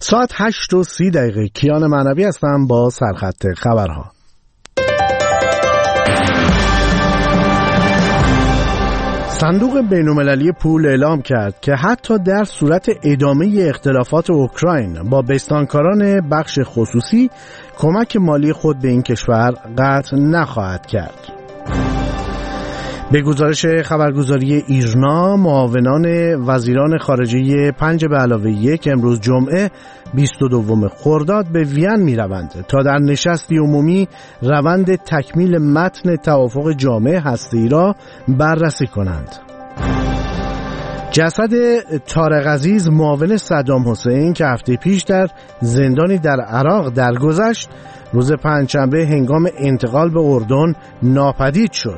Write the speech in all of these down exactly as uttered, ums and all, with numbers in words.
ساعت هشت و سی دقیقه. کیان معنوی هستم با سرخط خبرها. صندوق بین‌المللی پول اعلام کرد که حتی در صورت ادامه اختلافات اوکراین با بستانکاران بخش خصوصی کمک مالی خود به این کشور قطع نخواهد کرد. به گزارش خبرگزاری ایرنا، معاونان وزیران خارجه پنج به علاوه یک امروز جمعه بیست و دوم خرداد به وین می روند تا در نشستی عمومی روند تکمیل متن توافق جامع هسته‌ای را بررسی کنند. جسد طارق عزیز معاون صدام حسین که هفته پیش در زندانی در عراق درگذشت، روز پنجشنبه هنگام انتقال به اردن ناپدید شد.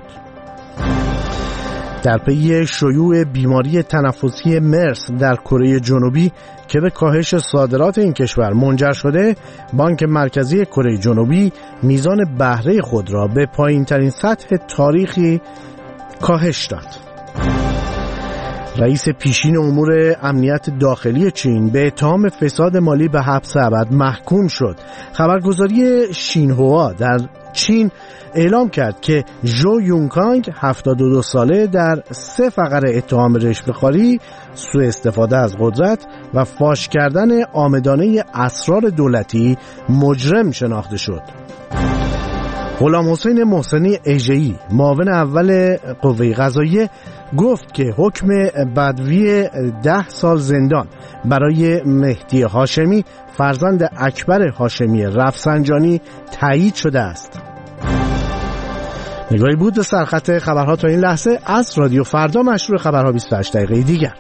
در پی شیوع بیماری تنفسی مرس در کره جنوبی که به کاهش صادرات این کشور منجر شده، بانک مرکزی کره جنوبی میزان بهره خود را به پایین‌ترین سطح تاریخی کاهش داد. رئیس پیشین امور امنیت داخلی چین به اتهام فساد مالی به حبس ابد محکوم شد. خبرگزاری شینهوا در چین اعلام کرد که ژو یونکانگ هفتاد و دو ساله در سه فقره اتهام رشوه‌خواری، سوء استفاده از قدرت و فاش کردن عامدانه اسرار دولتی مجرم شناخته شد. غلام حسین محسنی اژه‌ای معاون اول قوه قضاییه گفت که حکم بدوی ده سال زندان برای مهدی هاشمی فرزند اکبر هاشمی رفسنجانی تایید شده است. نگاهی بود به سرخط خبرها تا این لحظه از رادیو فردا، مشروع خبرها بیست و هشت دقیقه دیگر.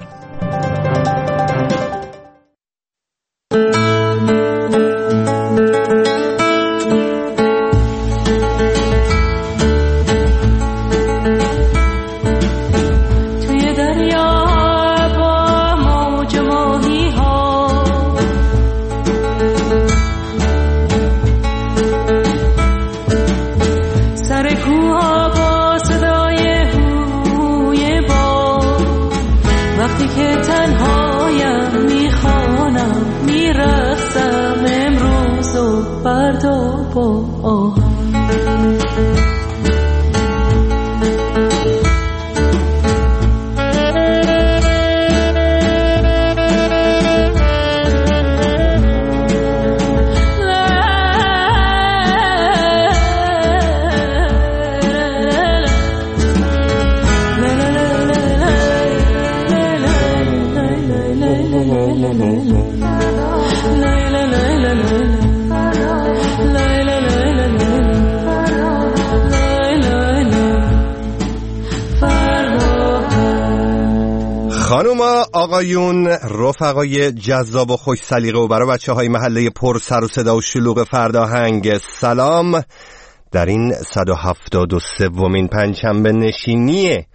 خانوما، آقایون، رفقای جذاب و خوش سلیقه و برای بچه های محله پر سر و صدا و شلوغ فرداهنگ، سلام. در این صد و هفتاد و سومین پنجشنبه نشینی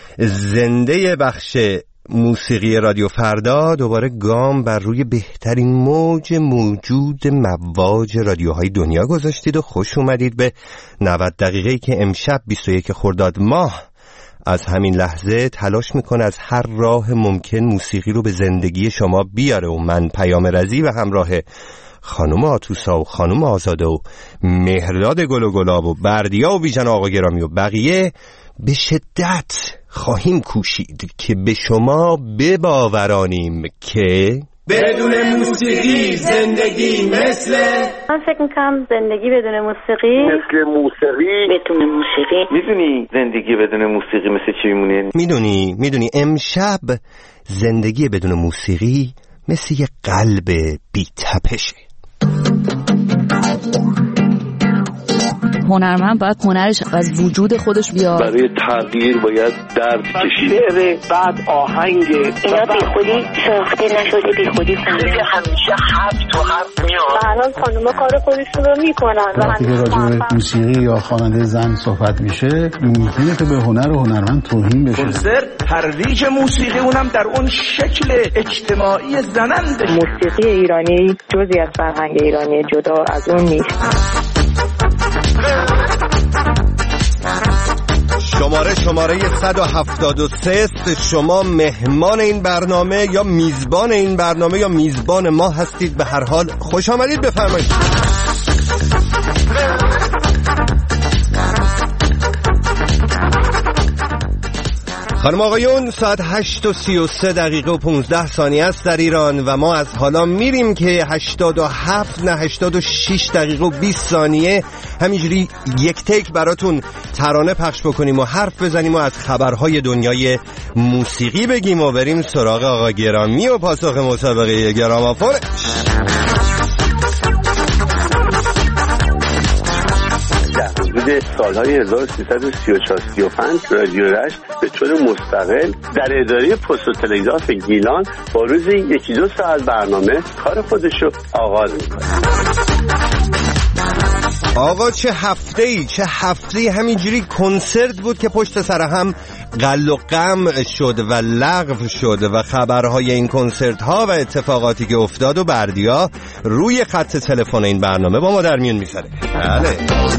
زنده بخش موسیقی رادیو فردا دوباره گام بر روی بهترین موج موجود مواج رادیوهای دنیا گذاشتید و خوش اومدید به نود دقیقه‌ای که امشب بیست و یک خرداد ماه از همین لحظه تلاش میکنه از هر راه ممکن موسیقی رو به زندگی شما بیاره و من پیام رضی و همراه خانم آتوسا و خانم آزاده و مهرداد گل و گلاب و بردیا و بیژن آقا گرامی و بقیه به شدت خواهیم کوشید که به شما بباورانیم که بدون موسیقی زندگی مثل من فکر میکنم زندگی بدون موسیقی مثل موسیقی بدون موسیقی. میدونی زندگی بدون موسیقی مثل چی میمونه؟ میدونی میدونی امشب زندگی بدون موسیقی مثل یه قلب بی تپشه. هنرمند باید هنرش از وجود خودش بیاد. برای تغییر باید درد کشید. شعر بعد آهنگ اینا بی خودی ساخته نشده، بی خودی خونده. همیشه حرف تو حرف میاد. الان خانوما کار خودشون رو میکنن. وقتی که راجع به موسیقی یا خواننده زن صحبت میشه ممکنه که به هنر و هنرمند توهین بشه. کنسرت ترویج موسیقی اونم در اون شکل اجتماعی زننده. موسیقی ایرانی جزئی از فرهنگ ایرانی، جدا از اون نیست. شماره شماره صد و هفتاد و سه است. شما مهمان این برنامه یا میزبان این برنامه یا میزبان ما هستید. به هر حال خوش آمدید، بفرمایید. خانم آقایون، ساعت هشت و سی و سه دقیقه و پونزده ثانیه است در ایران و ما از حالا میریم که هشتاد و هفت نه هشتاد و شش دقیقه و بیست ثانیه همینجوری یک تک براتون ترانه پخش بکنیم و حرف بزنیم و از خبرهای دنیای موسیقی بگیم و بریم سراغ آقا گرامی و پاسخ مسابقه گرامافون. حدود سالهای هزار و سیصد و سی و چهار سی و پنج رادیو رشت به طور مستقل در اداره پست و تلگراف گیلان با روزی یکی دو ساعت برنامه کار خودشو آغاز میکنه. آقا چه هفته ای چه هفته ای همینجوری کنسرت بود که پشت سر هم قل و قم شد و لغو شد و خبرهای این کنسرت ها و اتفاقاتی که افتاد و بردیا روی خط تلفن این برنامه با ما در میون میذاره. بله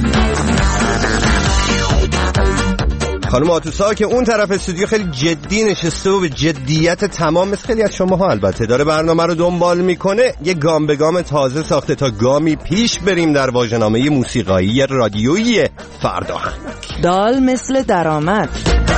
خانم آتوسا که اون طرف استودیو خیلی جدی نشسته و به جدیت تمام مثل خیلی از شما ها البته داره برنامه رو دنبال میکنه. یه گام به گام تازه ساخته تا گامی پیش بریم در واژه‌نامه موسیقایی رادیویی فرداهنگ. دال مثل درآمد.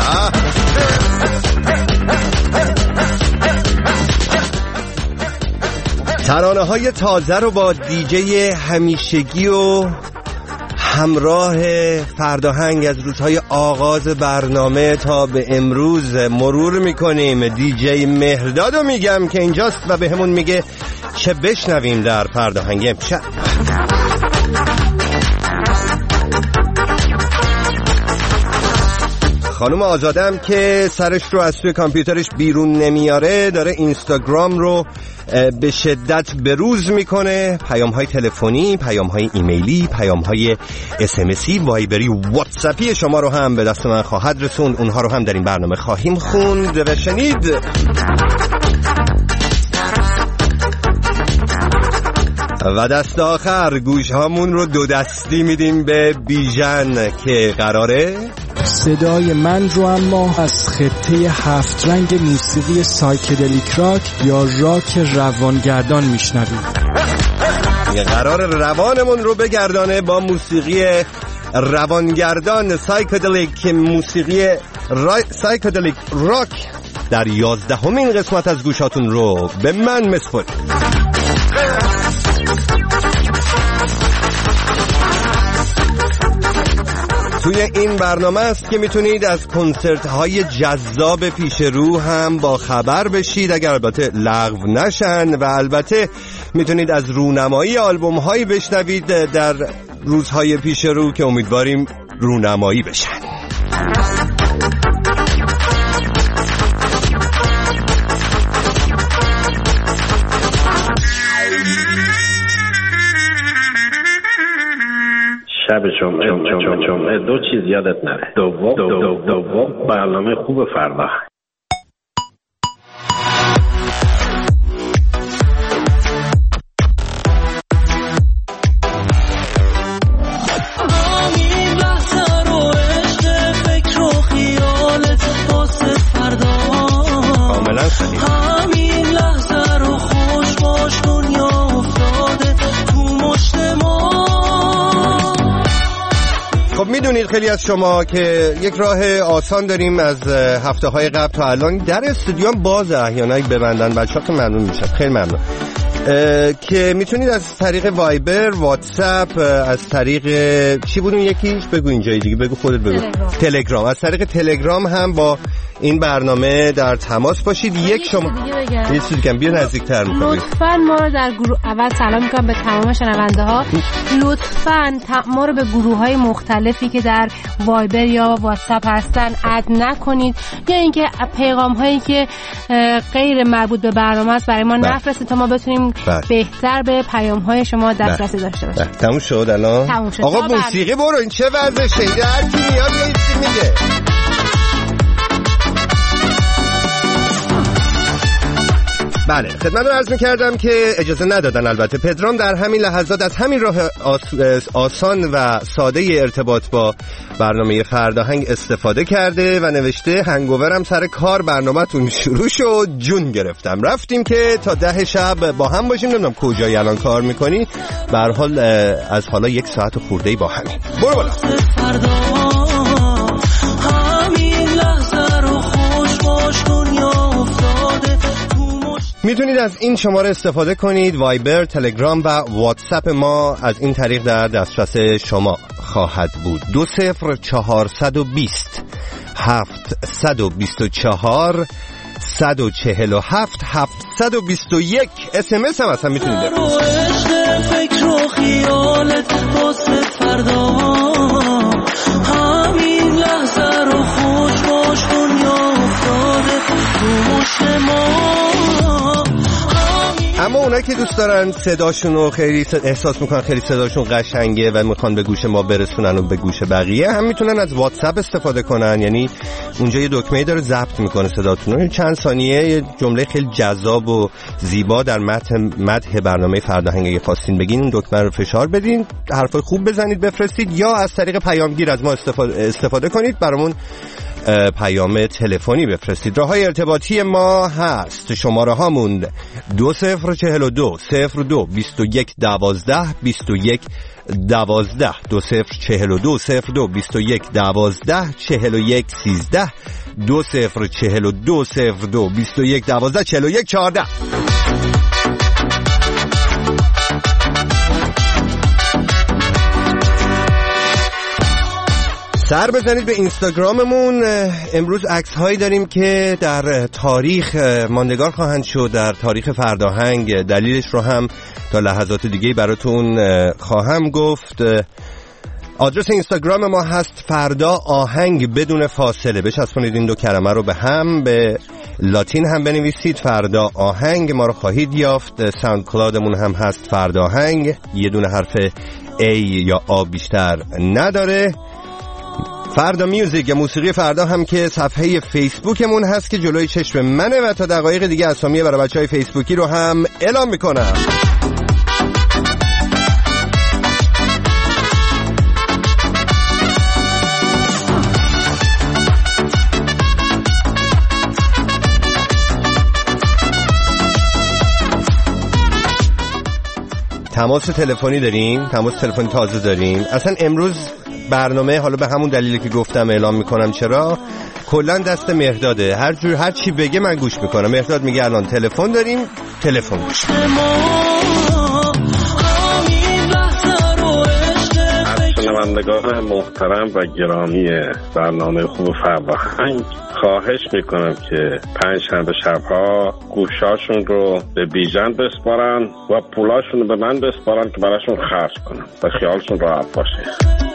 ترانه های تازه رو با دیجی همیشگی و همراه فرداهنگ از روزهای آغاز برنامه تا به امروز مرور میکنیم. دیجی مهرداد رو میگم که اینجاست و به همون میگه چه بشنویم در فرداهنگ امشب. خانم آزادم که سرش رو از توی کامپیوترش بیرون نمیاره داره اینستاگرام رو به شدت بروز میکنه. پیام های تلفنی، پیام های ایمیلی، پیام های اس ام اسی، وایبری، واتساپی شما رو هم به دست من خواهد رسوند. اونها رو هم در این برنامه خواهیم خوند و شنید. و دست آخر گوش هامون رو دو دستی میدیم به بیژن که قراره صدای من رو اما از خطه هفت رنگ موسیقی سایکدلیک راک یا راک روانگردان میشنویم. یه قرار روانمون رو بگردانه با موسیقی روانگردان سایکدلیک، موسیقی را... سایکدلیک راک در یازدهمین قسمت از گوشاتون رو به من مسپرید. توی این برنامه است که میتونید از کنسرت های جذاب پیش رو هم با خبر بشید اگر البته لغو نشن و البته میتونید از رونمایی آلبوم هایی بشنوید در روزهای پیش رو که امیدواریم رونمایی بشن. شب جمعه جمعه جمعه دو چیز یادت نره. دوم دوم دوم برنامه خوب فردا. کاملا صحیح. همین لحظه رو خوش باش دنیا افتاده تو مشت ما. خب میدونید خیلی از شما که یک راه آسان داریم از هفته های قبل تا الان در استودیو بازه، احیانا ببندن بچه‌ها که ممنون میشم، خیلی ممنون که میتونید از طریق وایبر، واتساپ، از طریق چی بود اون یکیش بگو اینجای دیگه بگو خودت بگو تلگرام. تلگرام از طریق تلگرام هم با این برنامه در تماس باشید. یک شما یه چیزی کم بیا نزدیک‌تر می‌کنم. لطفاً ما رو در گروه اول سلام می‌کنم به تمام شنونده ها. لطفاً ما رو به گروه‌های مختلفی که در وایبر یا واتساپ هستن اد نکنید یا اینکه پیغام‌هایی که غیر مربوط به برنامه است برای ما نفرستید تا ما بتونیم بله. بهتر به پیام‌های شما دسترسی داشته باشیم. تموم شد الان؟ تموم شد. آقا موسیقی برو این چه وضعشه؟ هر کی میاد یه چیزی میگه. بله خدمت رو عرض می‌کردم که اجازه ندادن البته. پدرام در همین لحظات از همین راه آس... آسان و ساده ارتباط با برنامه فرداهنگ استفاده کرده و نوشته هنگوورم سر کار برنامه‌تون شروع شد، جون گرفتم. رفتیم که تا ده شب با هم باشیم. نمیدونم کجایی الان کار میکنی، به هر حال از حالا یک ساعت خورده‌ای با همین. برو بالا. میتونید از این شماره استفاده کنید. وایبر، تلگرام و واتساپ ما از این طریق در دسترس شما خواهد بود. دو صفر چهارصد و بیست هفتصد و بیست و چهار صد و چهل و هفت هفتصد و بیست و یک. اس ام اس هم اصلا میتونید بفرستید. فکر و خیالت واسه فردا، همین لحظه رو خوش باش، دنیا افتاده تو مشت ما. اما اونایی که دوست دارن صداشون رو خیلی احساس میکنن خیلی صداشون قشنگه و میخوان به گوش ما برسونن و به گوش بقیه، هم میتونن از واتساپ استفاده کنن. یعنی اونجا یه دکمه‌ای داره ضبط میکنه صداتون رو، چند ثانیه یه جمله خیلی جذاب و زیبا در متن مدح برنامه فرداهنگ اگه خواستین بگین اون دکمه رو فشار بدین، حرفای خوب بزنید بفرستید، یا از طریق پیامگیر از ما استفاده, استفاده کنید، برامون پیام تلفنی بفرستید. راههای ارتباطی ما هست، شماره هامون دو صفر چهل و دو صفر دو بیست و یک دوازده بیست و یک دوازده دو صفر چهل و دو صفر دو بیست و یک دوازده چهل و یک سیزده دو صفر چهل و دو صفر دو بیست و یک دوازده چهل و یک چهارده. سر بزنید به اینستاگراممون. امروز عکس هایی داریم که در تاریخ ماندگار خواهند شد، در تاریخ فرداهنگ. دلیلش رو هم تا لحظات دیگه براتون خواهم گفت. آدرس اینستاگرام ما هست فردا آهنگ بدون فاصله. بچسبونید این دو کلمه رو به هم، به لاتین هم بنویسید فردا آهنگ، ما رو خواهید یافت. ساوند کلادمون هم هست فردا آهنگ، یه دونه حرف A یا آ بیشتر نداره. فردا میوزیک یا موسیقی فردا هم که صفحه فیسبوکمون هست که جلوی چشم منه و تا دقایق دیگه اسامی برای بچهای فیسبوکی رو هم اعلام میکنم. تماس تلفنی داریم، تماس تلفنی تازه داریم. اصلا امروز برنامه حالا به همون دلیلی که گفتم اعلام میکنم چرا، کلا دست مهرداده، هر جور هر چی بگه من گوش میکنم. مهرداد میگه الان تلفن داریم، تلفن گوش. شنوندگان محترم و گرامی برنامه خوب فرهنگ، خواهش میکنم که پنج شنبه شبها گوشاشون رو به بیژن بسپارن و پولاشون رو به من بسپارن که براشون خرج کنم و خیالشون راحت باشه.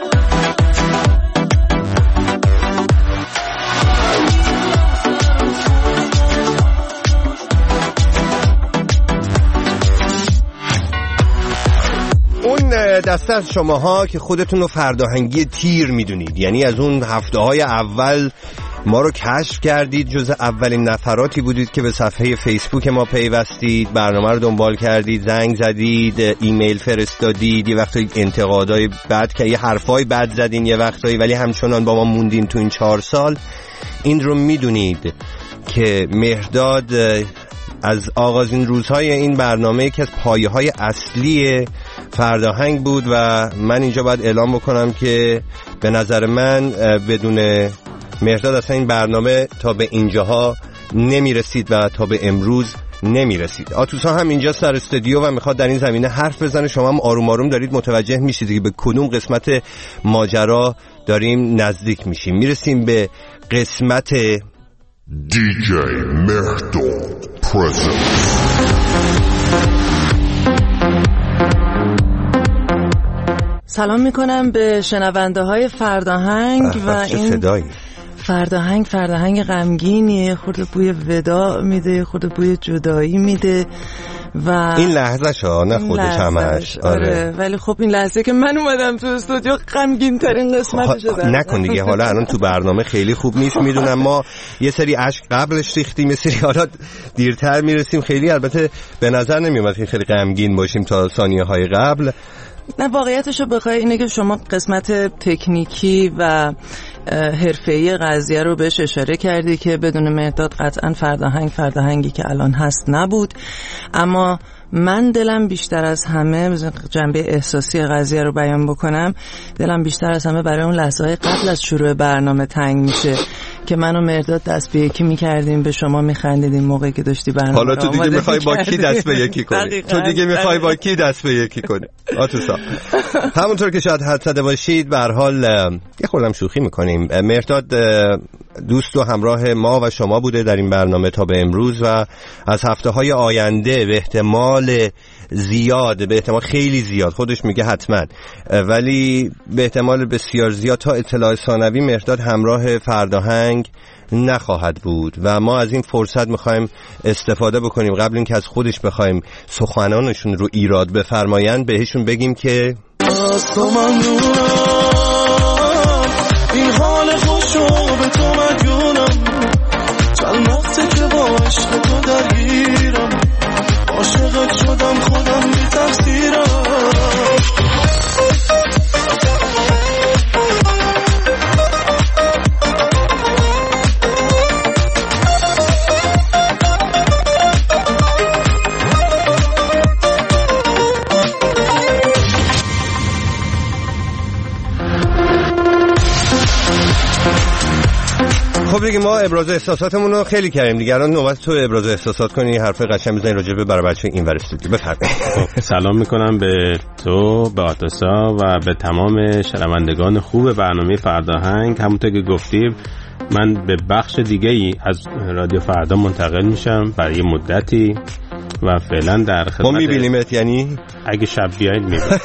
دسته از شماها که خودتون رو فرداهنگی تیر میدونید، یعنی از اون هفته های اول ما رو کشف کردید، جز اولین نفراتی بودید که به صفحه فیسبوک ما پیوستید، برنامه رو دنبال کردید، زنگ زدید، ایمیل فرستادید، یه وقتایی انتقادای بد که یه حرفای بد زدین یه وقتایی، ولی همچنان با ما موندین تو این چهار سال. این رو میدونید که مهرداد از آغازین روزهای این برنامه یکی از پایه‌های اصلی فرداهنگ بود و من اینجا باید اعلام بکنم که به نظر من بدون مهرداد اصلا این برنامه تا به اینجاها نمیرسید و تا به امروز نمیرسید. آتوسا هم اینجا سر استودیو و میخواد در این زمینه حرف بزنه. شما هم آروم آروم دارید متوجه میشید که به کدوم قسمت ماجرا داریم نزدیک میشیم. میرسیم به قسمت دی جی مهرداد پرزنت. سلام میکنم به شنونده های فرداهنگ و این صدایی. فرداهنگ فرداهنگ غمگینیه، خورده بوی وداع میده، خورده بوی جدایی میده. و این لحظه شو نه خودش همش. آره. آره ولی خب این لحظه که من اومدم تو استودیو غمگین ترین قسمت شده. نکن دیگه، حالا الان تو برنامه خیلی خوب نیست، میدونم ما یه سری اشک قبلش ریختیم، یه سری حالا دیرتر میرسیم. خیلی البته به نظر نمیومد که خیلی غمگین باشیم تا ثانیه های قبل. نه واقعیتشو بخوای اینه که شما قسمت تکنیکی و حرفه‌ای قضیه رو بهش اشاره کردی که بدون مهداد قطعاً فرداهنگ فرداهنگی که الان هست نبود. اما من دلم بیشتر از همه، جنبه احساسی قضیه رو بیان بکنم، دلم بیشتر از همه برای اون لحظه‌های قبل از شروع برنامه تنگ میشه که من و مهرداد دست به یکی میکردیم، به شما میخندیدیم موقعی که داشتی برنامه. حالا تو دیگه میخوای با کی دست به یکی کنی؟ تو دیگه میخوای با کی دست به یکی کنی؟ آتوسا همونطور که شاید حد زده باشید به هر حال یه خوردم شوخی میکنیم. مهرداد دوست و همراه ما و شما بوده در این برنامه تا به امروز و از هفته‌های آینده به احتمال زیاد، به احتمال خیلی زیاد، خودش میگه حتما، ولی به احتمال بسیار زیاد تا اطلاع ثانوی مهرداد همراه فرداهنگ نخواهد بود و ما از این فرصت میخوایم استفاده بکنیم. قبل اینکه از خودش بخوایم سخنانشون رو ایراد بفرمایند بهشون بگیم که از تو ممنونم، این حال خوشو به تو مدیونم، چند وقته که با عشق تو درگیرم، عاشقت شدم خودم بی تقصیرم. خب دیگه ما ابراز احساساتمون رو خیلی کردیم دیگه، الان نوبت تو ابراز احساسات کنی، حرف قشنگ بزنی راجع به برای بچه این ور استودیو. بفرمایید. سلام میکنم به تو، به آتوسا و به تمام شنوندگان خوب برنامه فرداهنگ. همونطور که گفتیم من به بخش دیگه ای از رادیو فردا منتقل میشم برای مدتی و فعلا در خدمت. ما میبینیمت، یعنی اگه شب بیایید میبینیم.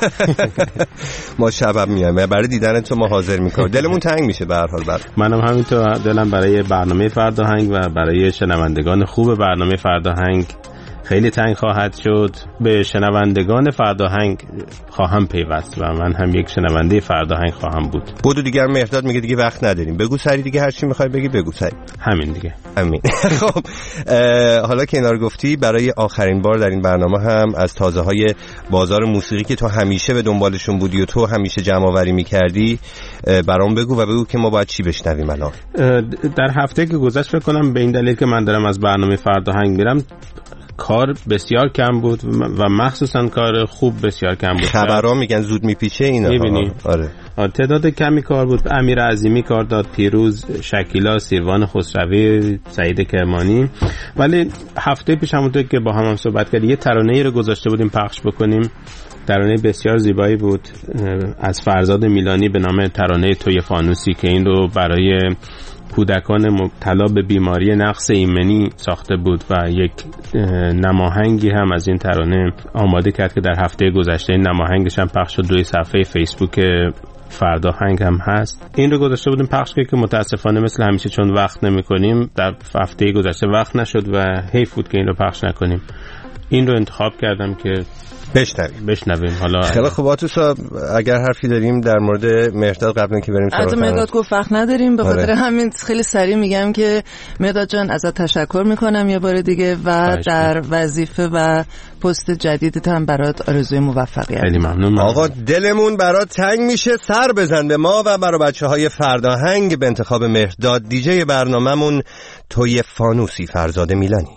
ما شب میایم برای دیدن تو، ما حاضر میکنیم، دلمون تنگ میشه به هر حال. بعد منم همینطور دلم برای برنامه فرداهنگ و برای شنوندگان خوب برنامه فرداهنگ خیلی تنگ خواهد شد. به شنوندگان فرداهنگ خواهم پیوست و من هم یک شنونده فرداهنگ خواهم بود. بودو دیگر مهرداد میگه دیگه وقت نداریم، بگو سری دیگه، هر چی میخوای بگی بگو سری. همین دیگه، همین. خب حالا که اینا رو گفتی، برای آخرین بار در این برنامه هم از تازه های بازار موسیقی که تو همیشه به دنبالشون بودی و تو همیشه جمع آوری میکردی برام بگو و بگو که ما باید چی بشنویم الان. در هفته که گذشت فکر کنم به این دلیل که من دارم از برنامه فرداهنگ میرم کار بسیار کم بود و مخصوصا کار خوب بسیار کم بود. خبرها میگن زود میپیچه اینا. میبینی؟ آره. تعداد کمی کار بود. امیر عظیمی کار داد، پیروز، شکیلا، سیروان خسروی، سعید کرمانی. ولی هفته پیش همونطور که با هم, هم صحبت کردیم یه ترانه‌ای رو گذاشته بودیم پخش بکنیم. ترانه بسیار زیبایی بود از فرزاد میلانی به نام ترانه توی فانوسی که این رو برای کودکان مبتلا به بیماری نقص ایمنی ساخته بود و یک نماهنگی هم از این ترانه آماده کرد که در هفته گذشته این نماهنگش هم پخش شد روی صفحه فیسبوک فرداهنگ هم هست. این رو گذاشته بودیم پخش که متاسفانه مثل همیشه چون وقت نمی کنیم در هفته گذشته وقت نشد و حیف بود که این رو پخش نکنیم. این رو انتخاب کردم که بشنویم بشنویم حالا خیلی خوب. آتوسا اگر حرفی داریم در مورد مهرداد قبل اینکه بریم سراغ مهرداد گفت وقت نداریم، به خاطر همین خیلی سریع میگم که مهرداد جان ازت تشکر میکنم یه بار دیگه و در وظیفه و پست جدیدت هم برات آرزوی موفقیت. خیلی ممنون. آقا دلمون برات تنگ میشه، سر بزن به ما و برای بچهای فرداهنگ به انتخاب مهرداد دیجی برنامه‌مون توی فانوسی فرزاد میلانی.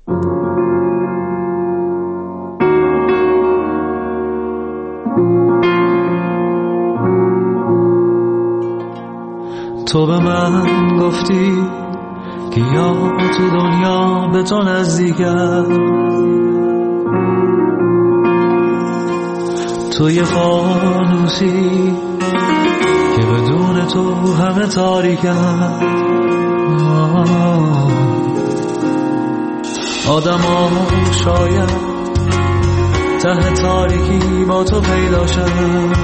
تو به من گفتی که یا تو دنیا به تو نزدیکم، تو یه فانوسی که بدون تو همه تاریکم. آدم ها شاید ته تاریکی با تو پیدا شد،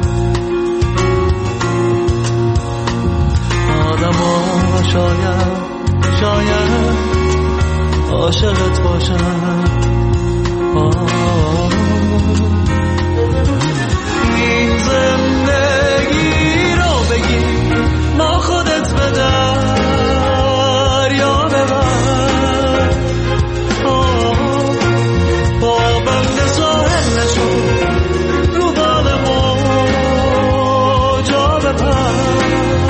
آدم ها شاید شاید عاشقت باشن، این زندگی رو بگی ما خودت به دریا ببر، با بند ساحل نشو رو بال موجا بپر.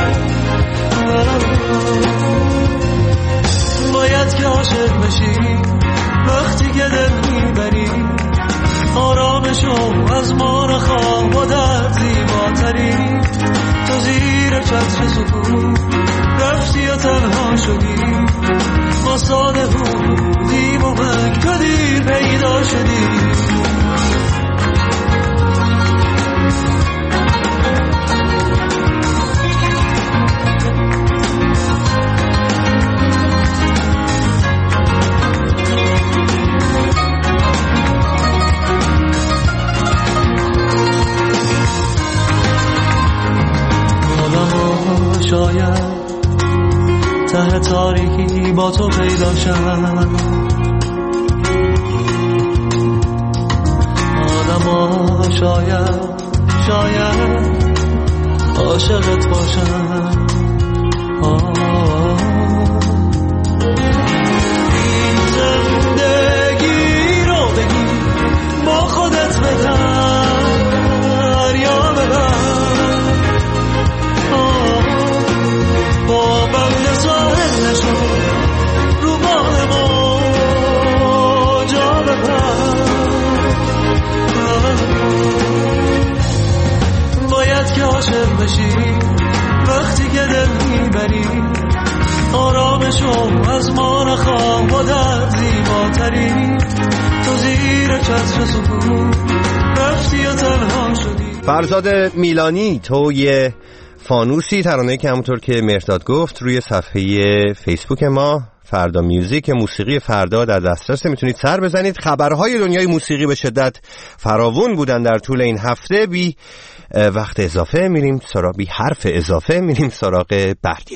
باید که عاشق بشی وقتی که دل میبری، آرامشو از ما نخواه و در زیباتری. تو زیر چتر سکون رفتی و تنها شدی، ما ساده بودیم و من تو دیر پیدا شدی. شاید ته تاریکی با تو پیدا شد، آدما شاید شاید عاشقت باشن. این زندگی رو بگی با خودت به دریا ببر، با بند ساحل نشو رو بال موجا بپر. باید که عاشق بشی وقتی که دل میبری، آرامشو از ما نخواه و در زیباتری. تو زیر چتر سکون رفتی و تنها شدی. فرزاد میلانی، توی فانوسی، ترانه‌ای که همونطور که مهرداد گفت روی صفحه فیسبوک ما فردا میوزیک، موسیقی فردا در دسترس، میتونید سر بزنید. خبرهای دنیای موسیقی به شدت فراوون بودن در طول این هفته. بی وقت اضافه میریم سراغ بی حرف اضافه میریم سراغ بردیا.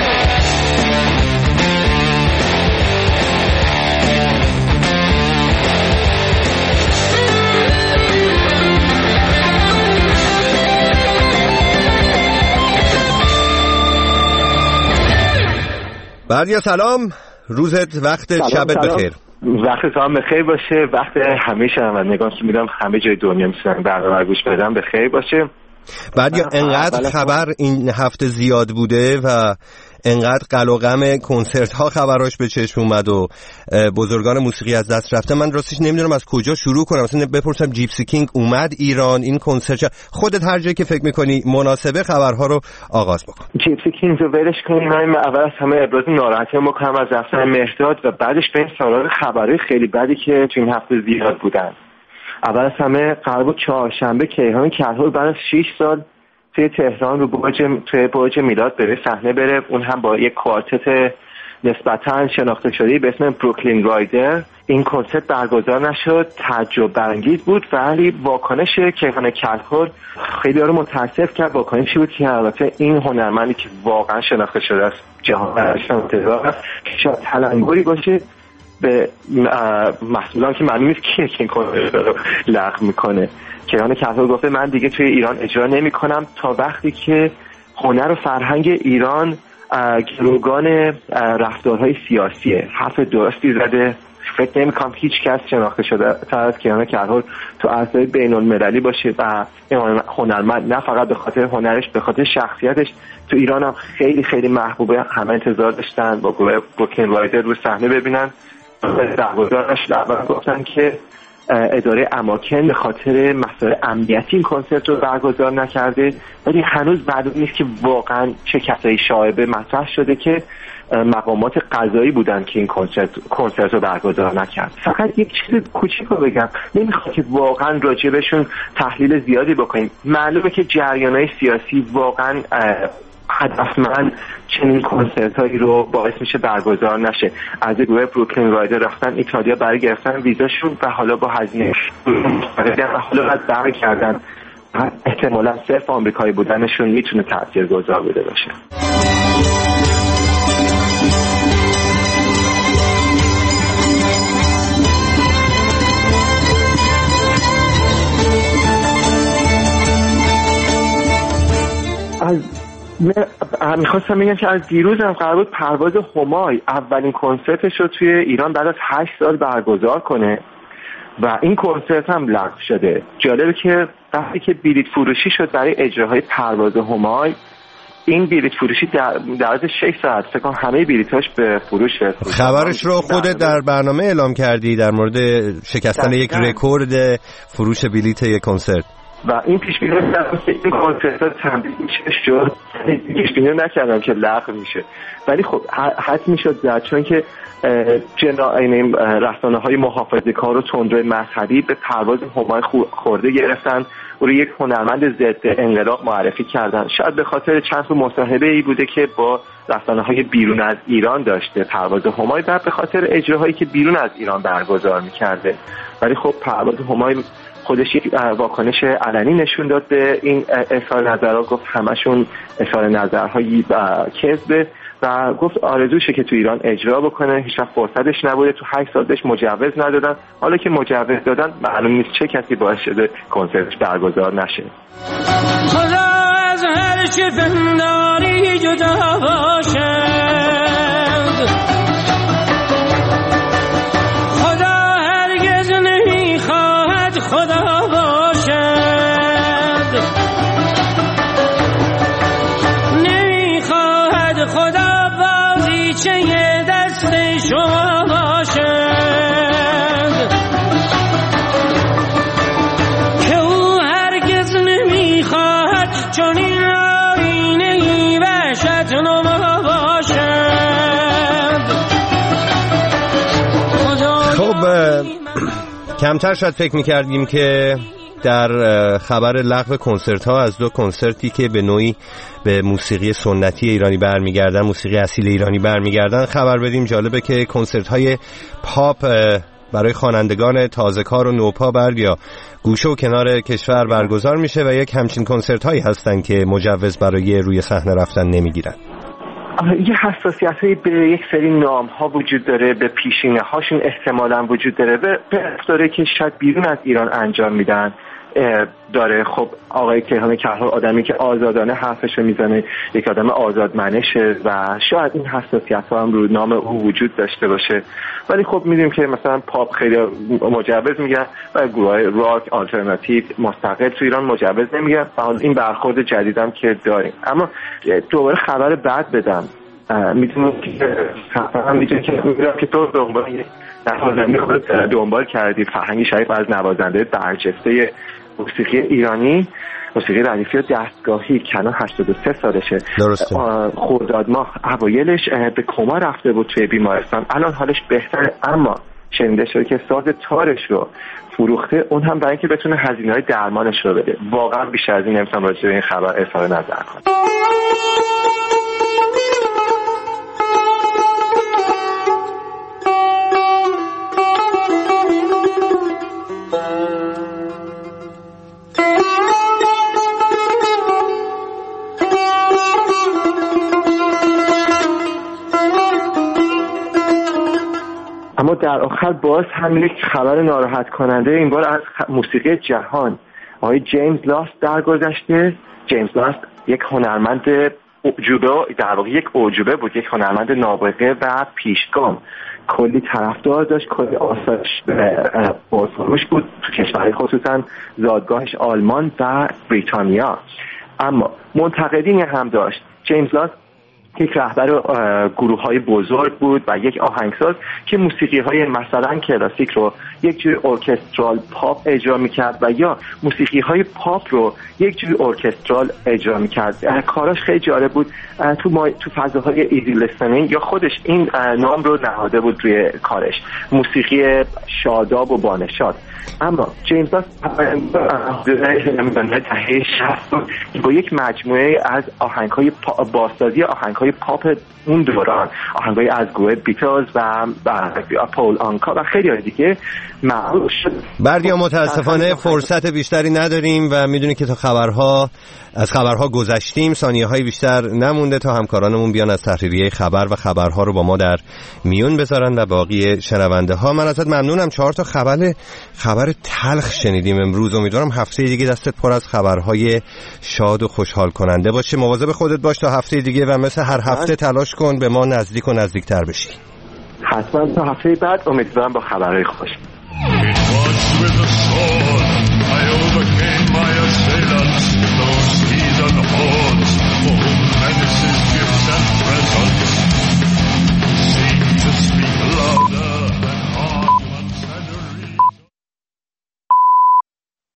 بردیا سلام، روزت وقت سلام، شبت سلام. بخیر. وقت تو هم بخیر باشه، وقت همه شنوندگان که میدونم همه جای دنیا میتونن برنامه گوش بدن بخیر باشه. بردیا انقدر خبر این هفته زیاد بوده و انقدر قل و غم کنسرت ها خبراش به چشم اومد و بزرگان موسیقی از دست رفته، من راستش نمیدونم از کجا شروع کنم. مثلا بپرسم جیپسی کینگ اومد ایران، این کنسرت، خودت هر جایی که فکر میکنی مناسبه خبرها رو آغاز بکن. جیپسی کینگ رو ولش کنیم. من اول از همه ابراز ناراحتی میکنم از رفتن مهرداد و بعدش بریم سراغ خبرهای خیلی بدی که تو این هفته زیاد بودن. اول از همه قرار بود چهارشنبه کیهان کلهر بعد از شش سال توی تهران رو برج توی برج میلاد بره صحنه بره، اون هم با یک کوارتت نسبتاً شناخته شده به اسم بروکلین رایدر. این کنسرت برگزار نشد، تعجب برانگیز بود ولی واکنش کیهان کلهر خیلی رو متاسف کرد. واکنشی بود که البته این هنرمندی که واقعا شناخته شده است جهان برشان شاید تلنگری باشه به محصولان که معلوم نیست کیه که این کنسرت رو لغو میکنه. کیهان کلهر گفته من دیگه توی ایران اجرا نمی کنم تا وقتی که هنر و فرهنگ ایران گروگان رفتارهای سیاسیه. حرف درستی زده. فکر نمی کنم هیچ کس شناخته شده تر از کیهان کلهر تو عرصه بین المللی باشه و هنرمند نه فقط به خاطر هنرش، به خاطر شخصیتش تو ایران هم خیلی خیلی محبوبه. همه انتظار داشتن با گروه بروکلین رایدر رو صحنه ببینن. برگزارش اول گفتن که اداره اماکن به خاطر مسائل امنیتی این کنسرت رو برگزار نکرده، ولی هنوز معلوم نیست که واقعا چه کسایی شایبه مطرح شده که مقامات قضایی بودن که این کنسرت کنسرت رو برگزار نکرد. فقط یک چیز کوچیک رو بگم، نمیخوام که واقعا راجبشون تحلیل زیادی بکنیم. معلومه که جریان‌های سیاسی واقعا هدفمند چنین کنسرت هایی رو باعث میشه برگزار نشه. از گروه بروکلین رایدر رفتن ایتالیا برای گرفتن ویزاشون و حالا با هزینه و حالا بعد برگردن. احتمالا صرف آمریکایی بودنشون میتونه تاثیرگذار بوده باشه. میخواستم بگم که از دیروز هم قرار بود پرواز همای اولین کنسرتش رو توی ایران بعد از هشت سال برگزار کنه و این کنسرت هم لغو شده. جالبه که وقتی که بلیط فروشی شد برای اجراهای پرواز همای، این بلیط فروشی در در از شش ساعت فکر کنم همه بلیطاش به فروش رسید. خبرش رو خودت در برنامه اعلام کردی در مورد شکستن یک رکورد فروش بلیط یک کنسرت و این پیش بینی کردم که این کنسرت ها تمدید میشه شد، پیش بینی نکردم که لغو میشه، ولی خب حد میشد زد، چون که جناین رسانه های محافظه کار و تندروی مذهبی به پرواز همای خورده گرفتن و روی یک هنرمند ضد انقلاب معرفی کردن. شاید به خاطر چند تا مصاحبه ای بوده که با رسانه های بیرون از ایران داشته پرواز همای و به خاطر اجراهایی که بیرون از ایران برگزار میکرده. ولی خب پرواز همای خودش یک واکنش علنی نشون داد به این اظهار نظرها، گفت همشون اظهار نظرهایی کذبه و گفت آرزوشه که تو ایران اجرا بکنه، هیچ وقت فرصتش نبوده، تو هشت سال بهش مجوز ندادن، حالا که مجوز دادن معلوم نیست چه کسی باعث شده کنسرتش برگزار نشه. خدا از هر چه پنداری جدا باشد، خدا هرگز نمیخواهد خدا باشد، نمیخواهد خدا چه دست شما باشد که او هرگز نمیخواهد چون این آینه‌ای وحشت نما باشد. خب کمتر شاید فکر میکردیم که در خبر لغو کنسرت ها از دو کنسرتی که به نوعی به موسیقی سنتی ایرانی برمیگردن، موسیقی اصیل ایرانی برمیگردن، خبر بدیم. جالبه که کنسرت های پاپ برای خوانندگان تازه‌کار و نوپا بر یا گوشه و کنار کشور برگزار میشه و یک همچین کنسرت هایی هستن که مجوز برای روی صحنه رفتن نمیگیرن. یه حساسیت هایی به یک سری نام ها وجود داره، به پیشینه هاشون احتمالاً وجود داره، به داره که شاید بیرون از ایران انجام میدن داره. خب آقای کیهان کهربا آدمی که آزادانه حرفشو میزنه، یک آدم آزادمنشه و شاید این حساسیت ها هم رو نام او وجود داشته باشه، ولی خب میدونیم که مثلا پاپ خیلی مجوز میگن و گروهای راک آلترناتیو مستقل تو ایران مجوز نمیگن و این برخورد جدیدم که داریم. اما دوباره خبر بد بدم، میتونم که هم میتونم که میدونم که تو دنبال نوازنده خود دنبال کردی، فرهنگ شریف از نوازنده برجسته موسیقی ایرانی، موسیقی ردیفی و دستگاهی کنان هشتاد و سه سالشه. درسته. خرداد ماه اوایلش به کما رفته بود توی بیمارستان، الان حالش بهتره، اما شنیده شده که ساز تارش رو فروخته، اون هم برای اینکه بتونه هزینه‌های درمانش رو بده. واقعا بیشتر از این نمیتونم راجع به این خبر اظهار نظر کنم. اما در آخر باز هم یک خبر ناراحت کننده، این بار از موسیقی جهان. آقای جیمز لاست درگذشته. جیمز لاست یک هنرمند اعجوبه، در واقع یک اعجوبه بود، یک هنرمند نابغه و پیشگام، کلی طرفدار داشت، کلی آثارش پرفروش بود تو کشورهای خصوصا زادگاهش آلمان و بریتانیا. اما منتقدین هم داشت. جیمز لاست یک رهبر گروه های بزرگ بود و یک آهنگساز که موسیقی های مثلا کلاسیک رو یک جوری ارکسترال پاپ اجرا میکرد و یا موسیقی های پاپ رو یک جوری ارکسترال اجرا میکرد. کاراش خیلی جالب بود، تو ما تو فضاهای ایزی لیسنینگ یا خودش این نام رو نهاده بود روی کارش، موسیقی شاداب و بانشاد. اما جیمز لاست دهه شصت با یک مجموعه از آهنگ‌های بازسازی آهنگ‌های آهنگ‌های پاپ اون دوران، آهنگ‌های از گروه بیتلز و پول آنکا و خیلی های دیگه معروف شد. بردیا متاسفانه فرصت بیشتری نداریم و میدونی که تا خبرها از خبرها گذشتیم، ثانیه‌های بیشتر نمونده تا همکارانمون بیان از تحریریه خبر و خبرها رو با ما در میون بذارن و باقی شنونده ها. من ازت ممنونم. چهار تا خبر خبر تلخ شنیدیم امروز. امیدوارم هفته دیگه دستت پر از خبرهای شاد و خوشحال کننده باشه. مواظب خودت باش تا هفته دیگه و مثل هر هفته تلاش کن به ما نزدیک و نزدیکتر بشی. حتما تا هفته بعد امیدوارم با خبرهای خوش.